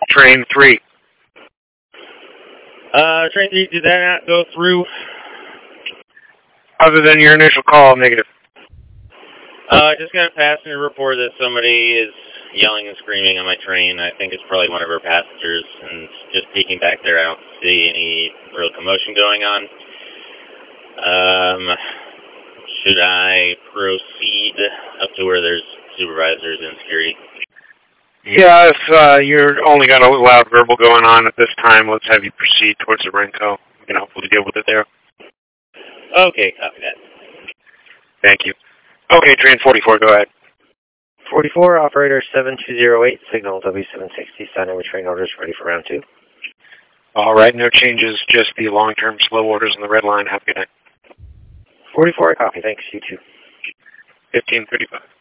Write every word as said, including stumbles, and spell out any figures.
Train three. Uh, train three, did that not go through? Other than your initial call, negative. Uh, I just got a passenger report that somebody is yelling and screaming on my train. I think it's probably one of our passengers, and just peeking back there, I don't see any real commotion going on. Um, should I proceed up to where there's supervisors and security? Yeah, if uh, you're only got a loud verbal going on at this time, let's have you proceed towards the Renko. We can hopefully deal with it there. Okay, copy that. Thank you. Okay, train forty-four, go ahead. forty-four, operator seven two zero eight, signal W seven sixty, sign with train orders ready for round two. All right, no changes, just the long-term slow orders on the red line. Have a good night. forty-four, copy, thanks, you too. fifteen thirty-five.